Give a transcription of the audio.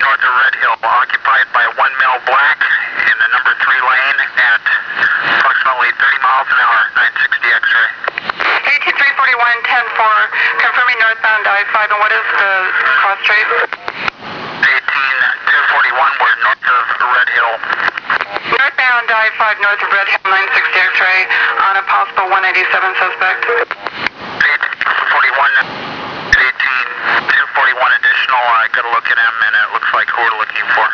north of Red Hill, occupied by one male black in the number 3 lane at approximately 30 miles an hour, 960 X-ray. 18341, 10-4, confirming northbound I-5, and what is the cross trace? 18241, we're north of Red Hill. Northbound I-5, north of Red Hill, 960 X-ray, on a possible 187 suspect. 18241, 18241 additional, I got to look at him, and it looks like who we're looking for.